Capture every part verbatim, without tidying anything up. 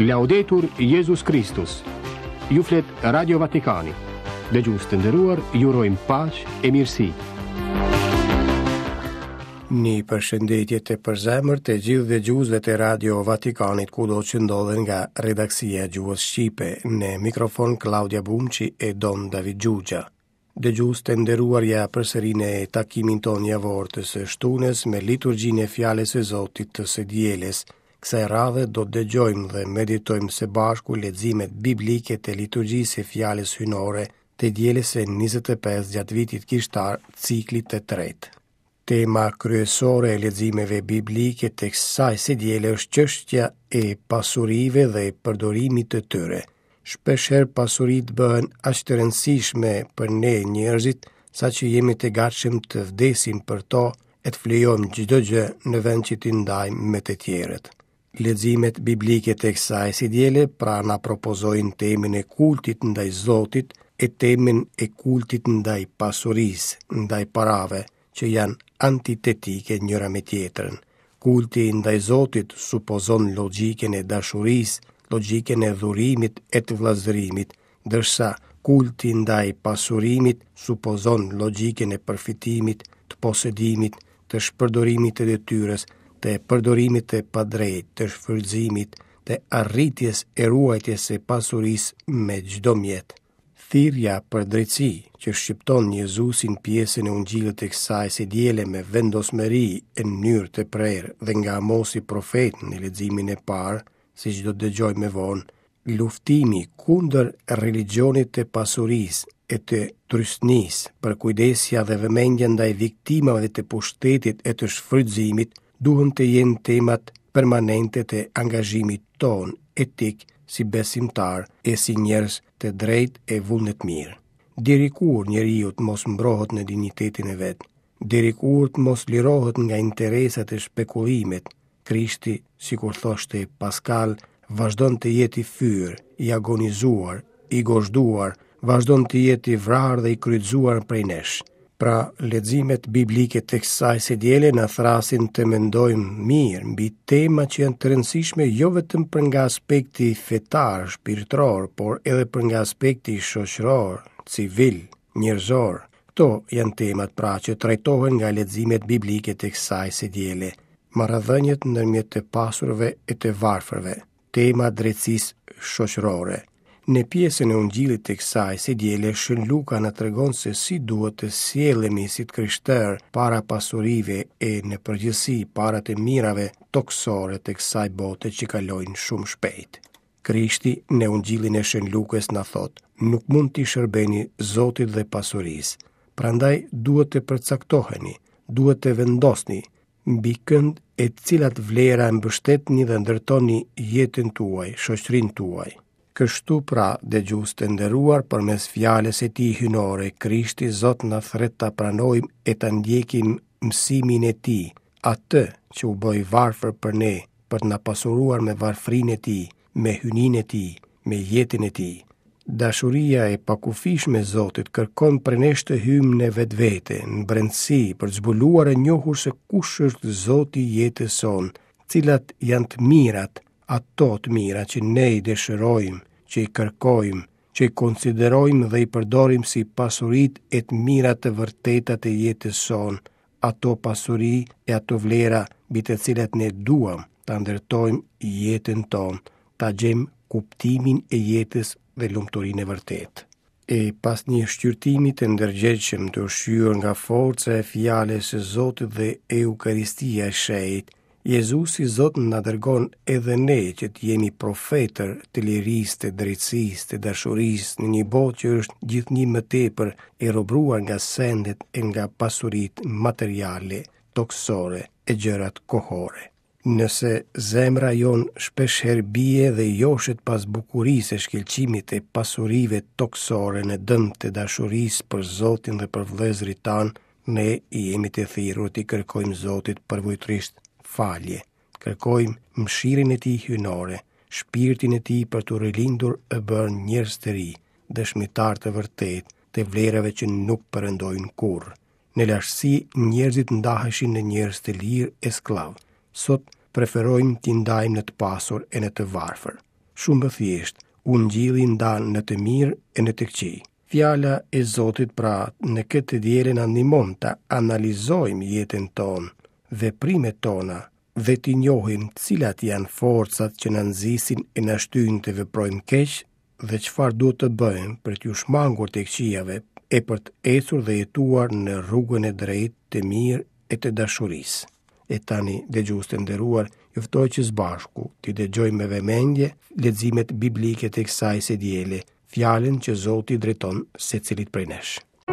Laudetur Jesus Christus. Ju flet Radio Vatikani. Dëgjues të nderuar, ju urojmë paqë e mirësi. Një përshëndetje të përzemërt të gjithë dëgjuesve të Radio Vatikanit kudo që ndodhen nga redaksia e Gjuhës Shqipe. Në mikrofon Claudia Bumçi e Don David Gjugja. Dëgjues të nderuar, ja përsëri në takimin tonë javor të së shtunës me liturgjinë e fjalës së Zotit të së dielës. Kësaj radhe do të dëgjojmë dhe meditojmë së bashku leximet biblike të liturgjisë së fjalës hyjnore të dielës së njëzet e pesë gjatë vitit kishtar, ciklit të tretë. Tema kryesore e leximeve biblike të kësaj së diele është çështja e pasurive dhe përdorimit të tyre. Shpeshherë pasuritë bëhen aq të rëndësishme për ne njerëzit, saqë jemi të gatshëm të vdesim për to e të flejojmë çdo gjë në vend që t'i ndajmë me të tjerët. Leximet biblike të kësaj së diele pra na propozojnë temën e kultit ndaj Zotit e temën e kultit ndaj pasurisë, ndaj parave, që janë antitetike njëra me tjetrën. Kulti ndaj Zotit supozon logjikën e dashurisë, logjikën e dhurimit e të vllazërimit, ndërsa kulti ndaj pasurimit supozon logjikën e përfitimit, të posedimit, të shpërdorimit të detyrës, të përdorimit të padrejtë, të shfrytëzimit, të arritjes e ruajtjes së pasurisë me çdo mjet. Thirrja për drejtësi që shqipton Jezusin pjesën e ungjillit të kësaj së diele me vendosmëri e në mënyrë të prerë dhe nga Amosi profet në leximin e parë, siç do të dëgjojmë më vonë, luftimi kundër religionit të pasurisë e të trysnisë, për kujdesja dhe vëmendja ndaj viktimave të pushtetit e të shfrytëzimit, duhen të jenë temat permanente të angazhimit ton etik si besimtar e si njerëz të drejtë e vullnet mirë. Deri kur njeriu të mos mbrohet në dinjitetin e vet, deri kur të mos lirohet nga interesat e spekullimit, Krishti, sikur thoshte Paskal, vazhdon të jetë i fyr, i agonizuar, i gozhduar, vazhdon të jetë i vrarë dhe i kryqëzuar prej nesh. Pra, leximet biblike të kësaj së diele na thrasin të mendojmë mirë mbi tema që janë të rëndësishme jo vetëm për nga aspekti fetar, shpirtëror, por edhe për nga aspekti shoqëror, civil, njerëzor. Këto janë temat pra që trajtohen nga leximet biblike të kësaj së diele. Marrëdhëniet ndërmjet të pasurve e të varfërve, tema drejtësisë shoqërore. Në pjesën e ungjillit të kësaj së diele, Shën Luka na tregon se si duhet të sjellemi si të krishterë para pasurive e në përgjithësi para të mirave toksore të kësaj bote që kalojnë shumë shpejt. Krishti në ungjillin e Shën Lukës na thot: nuk mund t'i shërbeni Zotit dhe pasurisë. Prandaj duhet të përcaktoheni, duhet të vendosni mbi kënd e cilat vlera mbështetni dhe ndërtoni jetën tuaj, shoqërinë tuaj. Kështu pra, dëgjues të nderuar, përmes fjalës së tij hyjnore, Krishti Zot na thret ta pranojmë e ta ndjekim mësimin e tij, atë që u bë varfër për ne, për të na pasuruar me varfrinë e tij, me hyjninë e tij, me jetën e tij. Dashuria e pakufishme e Zotit kërkon për ne të hyjmë në vetvete, në brendësi, për të zbuluar e njohur se kush është Zoti i jetës sonë, cilat janë të mirat, ato të mira që ne i dëshirojmë, që i kërkojmë, që i konsiderojmë dhe i përdorim si pasurit e të mira të vërteta të jetës sonë, ato pasuri e ato vlera mbi të cilat ne duam ta ndërtojmë jetën tonë, ta gjejmë kuptimin e jetës dhe lumturinë e vërtetë. E pas një shqyrtimi të ndërgjegjshëm të ushqyer nga forca e fjalës së Zotit dhe Eukaristia e shenjtë, Jezusi Zot na dërgon edhe ne që të jemi profetër të lirisë, të drejtësisë, të dashurisë në një botë që është gjithnjë më tepër e robruar nga sendet e nga pasuritë materiale, toksore e gjërat kohore. Nëse zemra jon shpeshherë bie dhe joshet pas bukurisë e shkëlqimit e pasurive toksore në dëm të dashurisë për Zotin dhe për vëllezërit tanë, ne i jemi të thirrur të kërkojmë Zotit përvojtërisht falje, kërkojmë mëshirën e tij hyjnore, shpirtin e tij për të rilindur e bërë njerëz të ri, dëshmitar të vërtet të vlerave që nuk përëndojnë kurrë. Në lashtësi njerëzit ndaheshin në njerëz të lirë e skllav. Sot preferojmë t'i ndajmë në të pasur e në të varfër. shumë thjesht, u ngjilli ndan në të mirë e në të keq. Fjala e Zotit pra në këtë diellë na ndihmon ta analizojmë jetën tonë, veprimet tona dhe t'i njohim cilat janë forcat që na nxisin e na shtyjnë të veprojmë keq dhe çfarë duhet të bëjmë për t'u shmangur të këqijave e për të ecur dhe jetuar në rrugën e drejtë, të mirë e të dashurisë. E tani, dëgjues të nderuar, ju ftoj që së bashku t'i dëgjojmë me vëmendje leximet biblike të kësaj së diele, fjalën që Zoti drejton secilit prej nesh.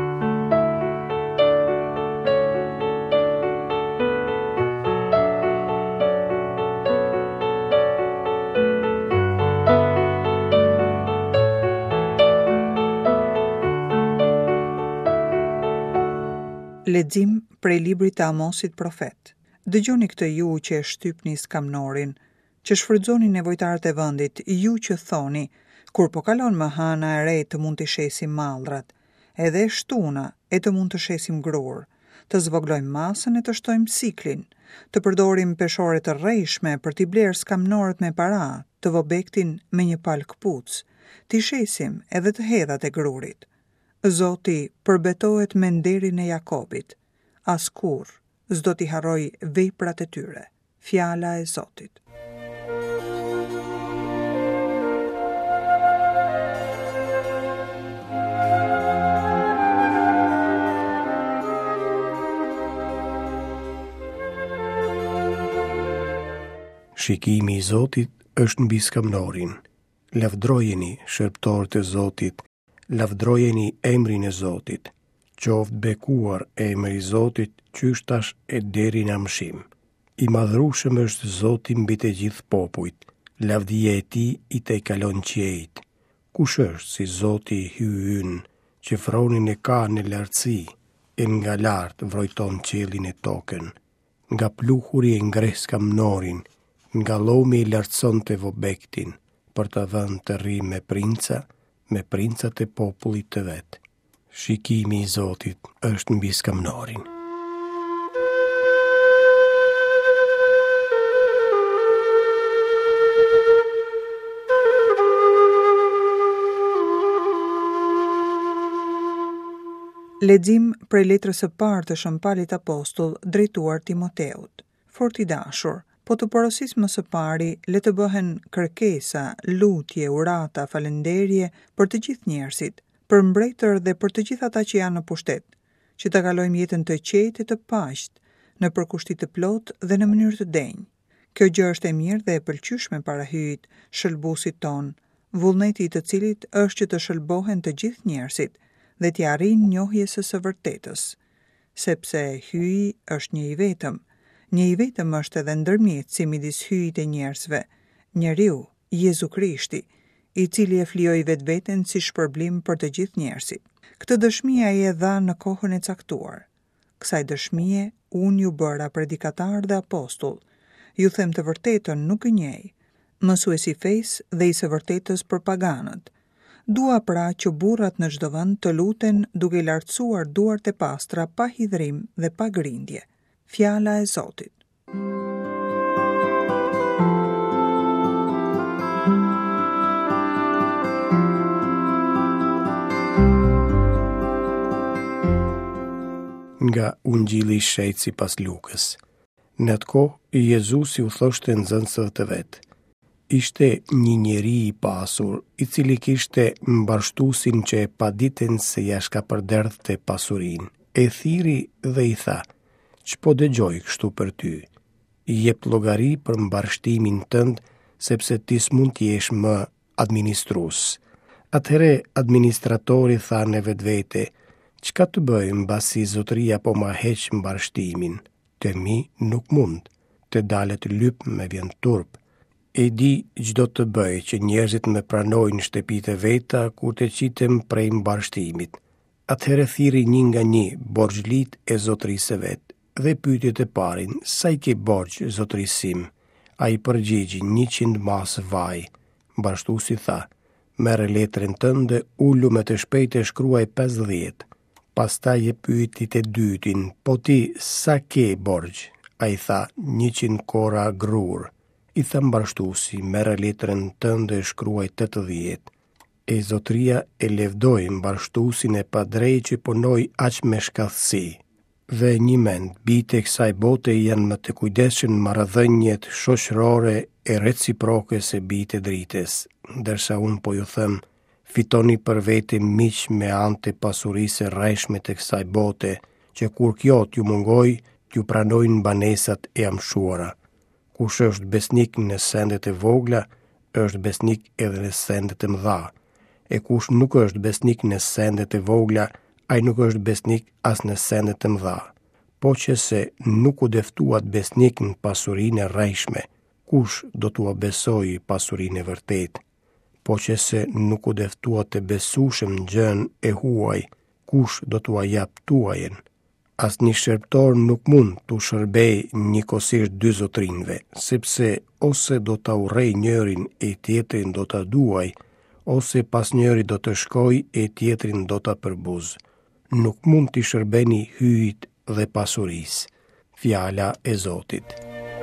Lexim prej librit të Amosit profet. Dëgjoni këtë ju që e shtypni skamnorin, që shfrytëzoni nevojtarët e vendit, ju që thoni, kur po kalon më hana e re të mund të shesim mallrat, edhe e shtuna e të mund të shesim grur, të zvoglojmë masën e të shtojmë siklin, të përdorim peshore të rrejshme për t'i blerë skamnorët me para, të vobektin me një palë këpuc, t'i shesim edhe të hedhat e grurit. Zoti përbetohet me nderin e Jakobit, askur s'do t'i harroj veprat e tyre. Fjala e Zotit. Shikimi i Zotit është mbi skamnorin. Lavdrojeni shërptorët e Zotit, lavdrojeni emrin e Zotit. Qoftë bekuar emri i Zotit qyshtash e deri në mshim. I madhrueshëm është Zoti mbi të gjithë popujt, lavdia e tij i tej kalon qiejt. Kush është si Zoti i hyjyn, që fronin e ka në lartësi, e nga lart vrojton qiellin e tokën. Nga pluhuri e ngres skamnorin, nga llomi i lartëson të vobektin, për të dhënë të rri me princa, me princat e popullit të vet. Shikimi i Zotit është mbi skamnorin. Lexim prej letrës së parë të Shëmpalit Apostull drejtuar Timoteut. Fort i dashur, po të porosis më së pari, le të bëhen kërkesa, lutje, urata, falenderje për të gjithë njerëzit, për mbretër dhe për të gjithë ata që janë në pushtet, që të kalojmë jetën të qetë e të paqt, në përkushti të plot dhe në mënyrë të denjë. Kjo gjë është e mirë dhe e pëlqyeshme para hyjit, shëlbuesit ton, vullneti i të cilit është që të shëlbohen të gjithë njerëzit dhe t'i arrijnë njohjes së së vërtetës, sepse hyji është një i vetëm. Një i vetëm është edhe ndërmjetësi midis hyjit e njerëzve, njeriu, Jezu Krishti, i cili e flijoi vetveten si shpërblim për të gjithë njerëzit. Këtë dëshmi ai e dha në kohën e caktuar. Kësaj dëshmie unë ju bëra predikatar dhe apostull. Ju them të vërtetën, nuk gënjej. Mësuesi fesë dhe i së vërtetës për paganët. Dua pra që burrat në çdo vend të luten duke lartësuar duart e pastra pa hidhrim dhe pa grindje. Fjala e Zotit. Nga Ungjilli i Shejtë sipas Lukës. Në atë kohë, Jezusi u thoshte nxënësve të vet: ishte një njeri i pasur, i cili kishte mbarshtuesin që e paditen se ja shka përderdhte pasurinë. E thiri dhe i tha: ç'po dëgjoj kështu për ty? Jep llogari për mbarshtimin tënd, sepse ti s'mund t'jesh më administrues. Atëherë administratori tha në vetvete: çka të bëj mbasi zotëria po ma heq mbarshtimin? Të mi nuk mund, të dalet lyp me vjen turp. E di çdo të bëj që njerëzit me pranojnë shtëpitë veta kur të qitem prej mbarshtimit. Atëherë thiri një nga një borxhlit e zotërisë vet dhe pyeti të parin: sa i ke borxh zotërisim? Ai përgjigji: njëqind mas vaj. Mbarshtuesi tha: merre letrën tënde, ulu me të shpejtë e shkruaj pesëdhjetë. Pastaj e pyeti të dytin: po ti sa ke borxh? Ai tha: njëqind kora grur. I tha mbarshtuesi, merë letrën tënde e shkruaj tetëdhjetë. E zotria e levdoi mbarshtuesin e padrejtë që punoi aq me shkallësi. Dhe një mend, bijtë e kësaj bote janë më të kujdesshëm në marrëdhëniet shoqërore e reciproke se bijtë e dritës, ndërsa unë po ju them, fitoni për vete miq me anë të pasurisë së rrejshme të kësaj bote, që kur kjo t'ju mungoj, t'ju pranojnë banesat e amshuara. Kush është besnik në sendet e vogla, është besnik edhe në sendet e mëdha. E kush nuk është besnik në sendet e vogla, ai nuk është besnik as në sendet e mëdha. Po që se nuk u deftuat besnik në pasurinë e rrejshme, kush do t'u besojë pasurinë e vërtetë? Po që se nuk u deftuat të besueshëm në gjën e huaj, kush do t'u jap tuajën? As një shërbëtor nuk mund të shërbej njëkohësisht dy zotrinve, sepse ose do ta urrej njërin e tjetrin do ta duaj, ose pas njëri do të shkoj e tjetrin do ta përbuz. Nuk mund t'i shërbeni hyjit dhe pasurisë. Fjala e Zotit.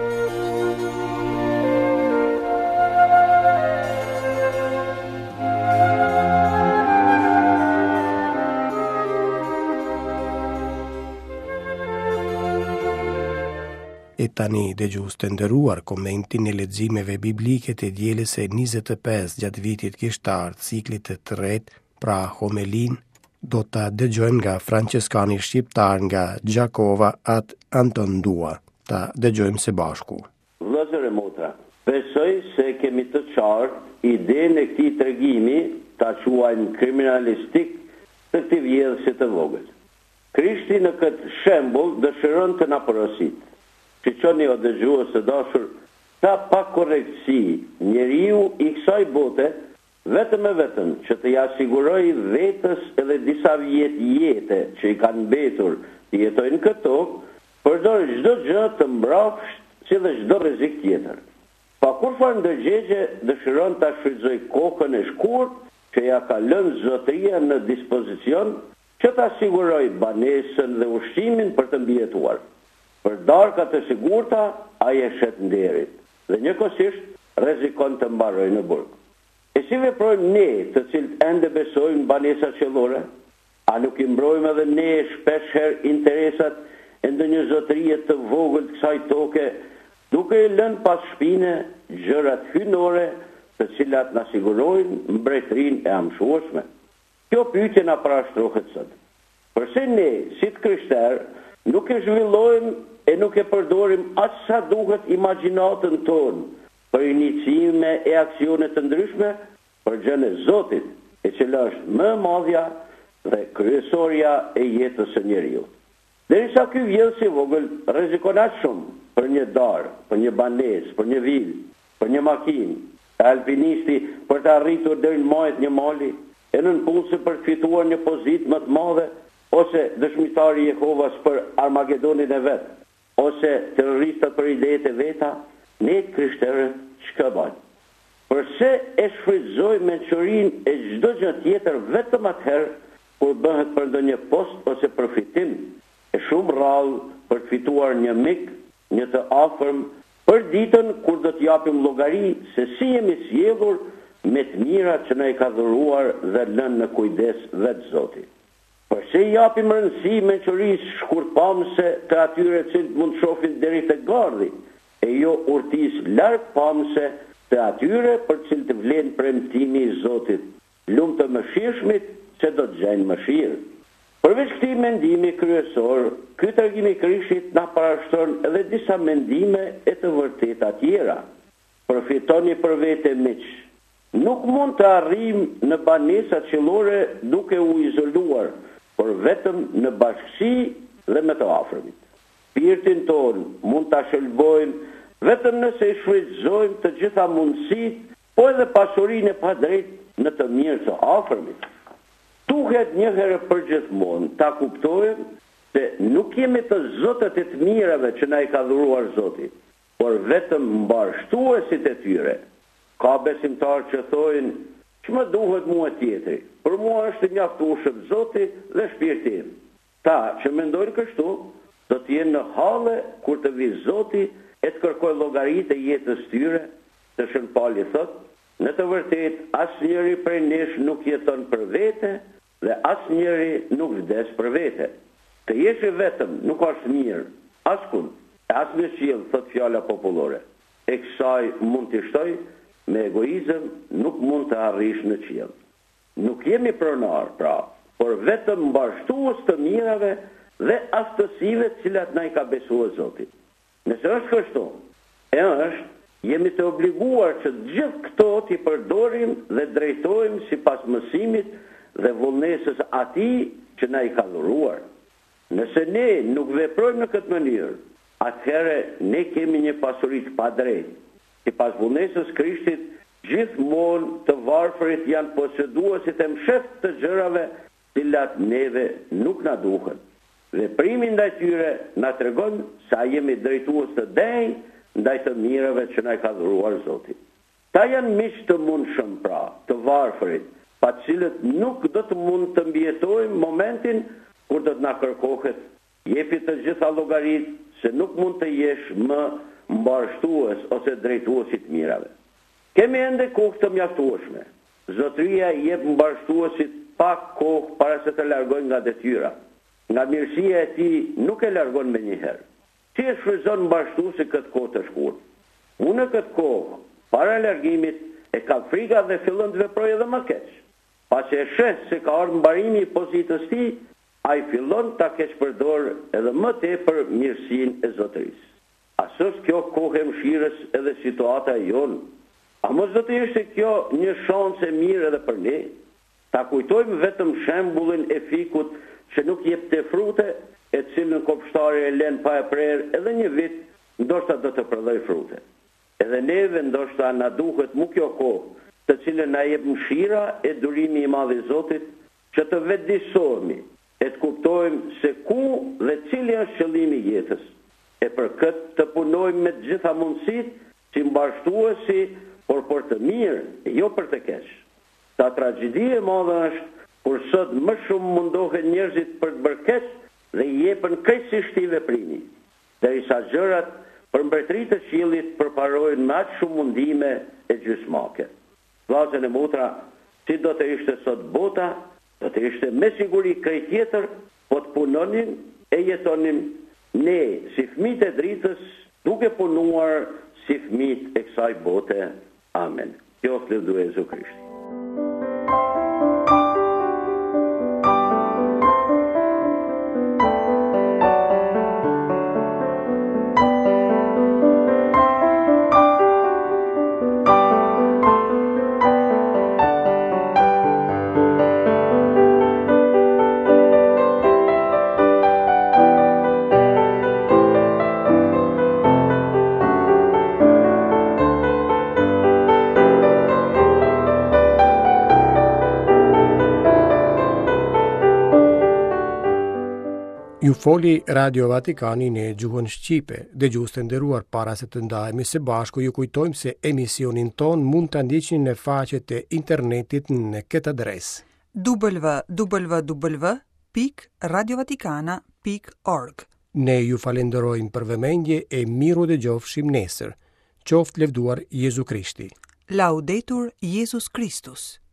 E tani dëgjues të nderuar, komentin e leximeve biblike të dielës së njëzet e pesë gjatë vitit kishtar, ciklit të tretë, pra homelin, do ta dëgjojmë nga franciskani shqiptar nga Gjakova at Anton Dua. Ta dëgjojmë së bashku. Vëllezër e motra, besoj se kemi të qartë idenë e këtij tregimi ta quajmë kriminalistik të këtij vjedhësi të vogël. Krishti në këtë shembull dëshiron të na porositë. Që qoni o dëgjues të dashur, ta pa korektësi njeriu i kësaj bote, vetëm e vetëm që të ja siguroj vetës edhe disa vjet jete që i kanë mbetur të jetojnë këtë tokë, përdor çdo gjë të mbrapsht si dhe çdo rrezik tjetër. Pa kurfar ndërgjegje dëshiron ta shfrytëzoj kokën e shkurt që ja ka lënë zotëria në dispozicion që ta siguroj banesën dhe ushqimin për të mbijetuar. Për darka të sigurta, ai e shet nderit dhe njëkohësisht rrezikon të mbarojë në burg. E si veprojmë ne, të cilët ende besojmë banesa qellore? A nuk i mbrojmë edhe ne shpesh herë interesat e ndonjë zotërie të vogël të kësaj toke, duke i lënë pas shpine gjërat hynore të cilat na sigurojnë mbretërinë e amshueshme? Kjo pyetje na parashtrohet sot. Përse ne, si të krishterë, nuk e zhvillojmë e nuk e përdorim aq sa duhet imagjinatën tonë për inicime e aksione të ndryshme për gjën e Zotit, e cila është më e madhja dhe kryesorja e jetës së njeriu. Derisa ky vjedhës i vogël rrezikon aq shumë për një darë, për një banesë, për një vilë, për një makinë, alpinisti për të arritur deri në majt një mali, e nënpunësi për të fituar një pozitë më të madhe, ose dëshmitari i Jehovas për Armagedonin e vet, ose terroristët për idetë e veta, ne krishterët çka bëjmë? Përse e shfrytëzojmë mençurinë e çdo gjë tjetër vetëm atëherë kur bëhet për ndonjë post ose përfitim, e shumë rrallë për të fituar një mik, një të afërm, për ditën kur do të japim llogari se si jemi sjellur me të mirat që na i ka dhuruar dhe lënë në kujdes vetë Zoti. Përse i japim rëndësi mençurisë shkurtpamëse të atyre që mund të shohin deri te gardhi, e jo urtisë largpamëse të atyre për të cilët vlen premtimi i Zotit, lumë të mëshirshmit që do të gjejnë mëshirë. Përveç këtij mendimi kryesor, ky tregim i Krishtit na parashtron edhe disa mendime e të vërteta tjera. Përfitoni për vete miq. Nuk mund të arrijmë në banesat qellore duke u izoluar, por vetëm në bashkësi dhe me të afërmit. Shpirtin ton mund ta shëlbojmë vetëm nëse i shfrytëzojmë të gjitha mundësitë, po edhe pasurinë e padrejtë në të mirë të afërmit. Duhet një herë për gjithmonë ta kuptojmë se nuk jemi të zotët e të mirave që na i ka dhuruar Zoti, por vetëm mbarshtuesit e tyre. Ka besimtar që thojnë, ç'më duhet mua tjetri? Për mua është mjaftueshëm Zoti dhe shpirti im. Ta që mendojnë kështu, do të jenë në halle kur të vi Zoti e të kërkoj llogaritë e jetës tyre, të Shën Pauli thotë, në të vërtet asnjëri prej nesh nuk jeton për vete dhe asnjëri nuk vdes për vete. Të jesh i vetëm nuk është mirë, askund, e as në qiell, thot fjala popullore. E kësaj mund të shtoj, me egoizëm nuk mund të arrish në qiell. Nuk jemi pronar, pra, por vetëm mbashtues të mirave dhe aftësive të cilat na i ka besuar Zoti. Nëse është kështu, e është, jemi të obliguar që gjithë këto t'i përdorim dhe drejtojmë sipas mësimit dhe vullnesës atij që na i ka dhuruar. Nëse ne nuk veprojmë në këtë mënyrë, atëherë ne kemi një pasuri të padrejtë. Sipas vullnesës Krishtit, gjithmonë të varfërit janë poseduesit e msheft të gjërave të cilat neve nuk na duhen. Veprimi ndaj tyre na tregon sa jemi drejtues të denj ndaj të mirave që na ka dhuruar Zoti. Ta janë miq të mundshëm, pra, të varfërit, pa cilët nuk do të mund të mbijetojmë momentin kur do të na kërkohet jepi të gjitha llogaritë, se nuk mund të jesh më mbarshtues ose drejtues i të mirave. Kemi ende kohë të mjaftueshme. Zotëria i jep mbarshtuesit pak kohë para se të largojnë nga detyra. Nga mirësia e tij nuk e largon me njëherë. Si e shfryzon mbarshtuesi këtë kohë të shkurtë? Unë në këtë kohë, para largimit, e ka frika dhe fillon të veprojë edhe më keq. Pasi e sheh se ka ardhur mbarimi i pozitës së tij, ai fillon ta keqpërdor edhe më tepër mirësinë e Zotërisë. A s'është kjo kohë e mëshirës edhe situata e jonë? A mos do të ishte kjo një shans e mirë edhe për ne? Ta kujtojmë vetëm shembullin e fikut që nuk jep të frute, e cilën kopshtari e lën pa e prerë edhe një vit, ndoshta do të prodhoj frute. Edhe neve ndoshta na duhet mu kjo kohë, të cilën na jep mëshira e durimi i madh i Zotit, që të vetëdijsohemi, e të kuptojmë se ku dhe cili është qëllimi i jetës. E për këtë të punojmë me të gjitha mundësitë si mbarshtuesi, por për të mirë, e jo për të keq. Ta tragjedi e madhe është kur sot më shumë mundohen njerëzit për të bërë keq dhe i jepën krejtësisht i veprimi, derisa gjërat për mbretëritë të qiellit përparojnë me aq shumë mundime e gjysmake. Vllazën e motra, si do të ishte sot bota, do të ishte me siguri krejt tjetër, po të punonim e jetonim ne si fëmijët e dritës, duke punuar si fëmijët e kësaj bote. Amen. Qoftë lëvduar Jezu Krishti. Ju foli Radio Vatikani në gjuhën shqipe, dëgjues të nderuar, para se të ndahemi së bashku, ju kujtojmë se emisionin ton mund ta ndiqni në faqet e internetit në këtë adresë: w w w pikë radiovatikana pikë org. Ne ju falenderojmë për vëmendje e miru dëgjofshim nesër. Qoftë lëvduar Jezu Krishti. Laudetur Jesus Christus.